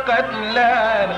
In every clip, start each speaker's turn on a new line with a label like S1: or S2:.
S1: قتلانا.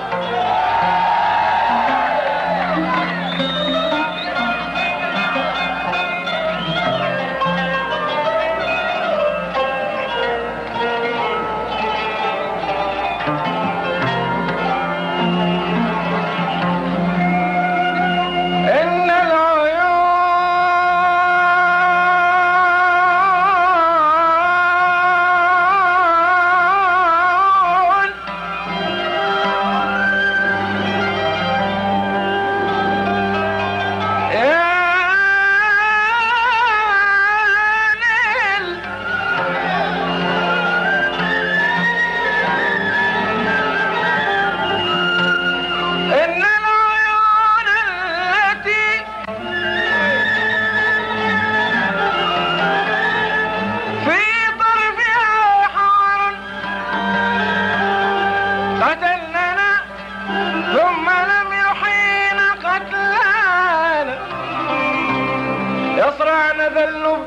S1: يصرعن ذل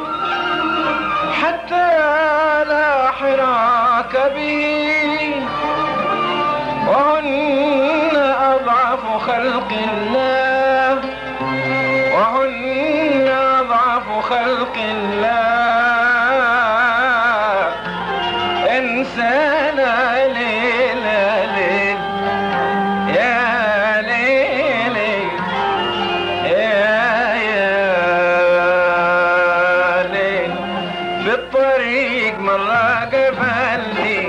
S1: حتى لا حراك به، وهن أضعف خلق الله، وهن أضعف خلق الله. إنسان ليل ليل يا ليل الطريق مرة قفلني،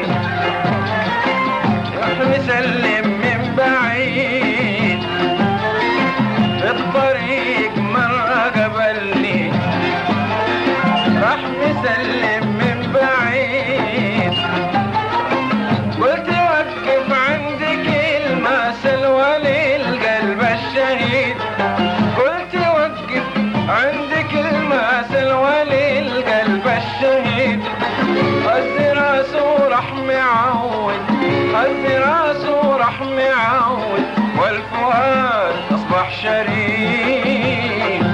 S1: راح مسلم من بعيد. في الطريق مرة قبلني، راح مسلم من بعيد. قلت وقف عند كلمة سلوى للقلب الشهيد، قلت وقف عند كلمة سلوى للقلب الشهيد. خذ راسه راح معود، خذ راسه راح معود، والفؤاد أصبح شريد.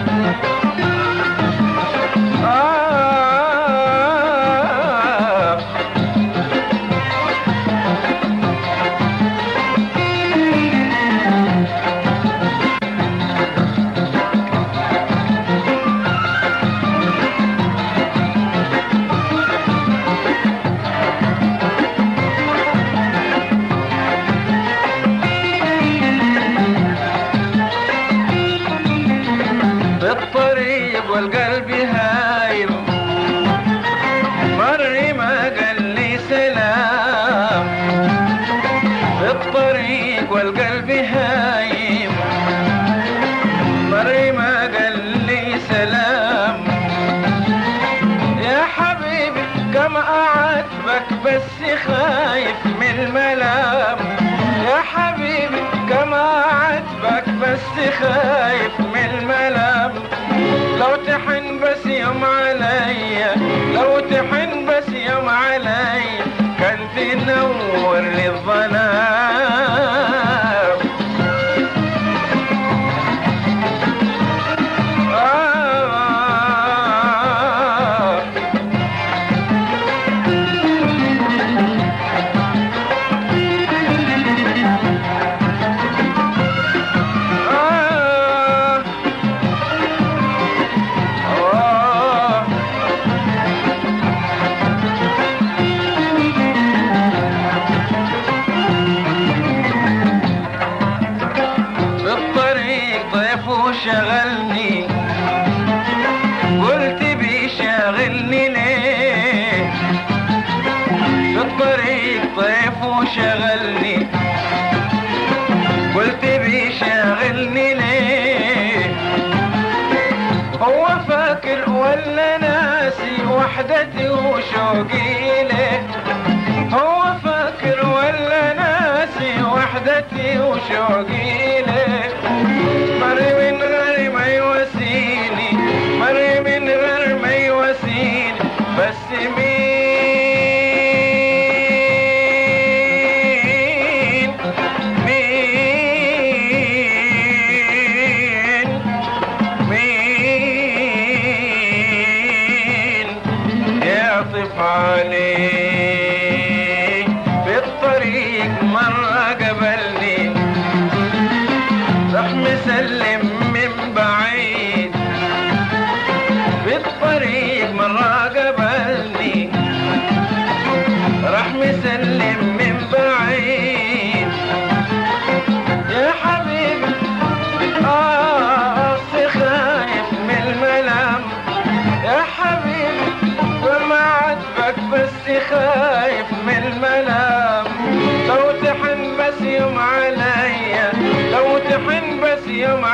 S1: الطريق والقلب هايم، مر ما قال لي سلام. في الطريق والقلب هايم، مر ما قال لي سلام. يا حبيبي كم أعاتبك بس خايف من الملام. يا حبيبي كم أعاتبك بس خايف من الملام. لو تحن بس يوم عليا، لو تحن بس يوم عليا، كان تنور لي الظلام. شغلني قلت بيشغلني ليه؟ في الطريق طيف وشغلني قلت بيشغلني ليه؟ هو فاكر ولا ناسي وحدتي وشوقي ليه؟ هو فاكر ولا ناسي وحدتي وشوقي ليه؟ مر من غير ما يواسيني، مر من غير ما يواسيني، بس مين يعطف عليه في الطريق. مسلم من بعيد، بالطريق مرة قابلني راح مسلم من بعيد. يا حبيبي خايف من الملام، يا حبيبي وما عاتبك بس خايف من الملام. لو تحن بس يوم عليا، لو تحن بس يوم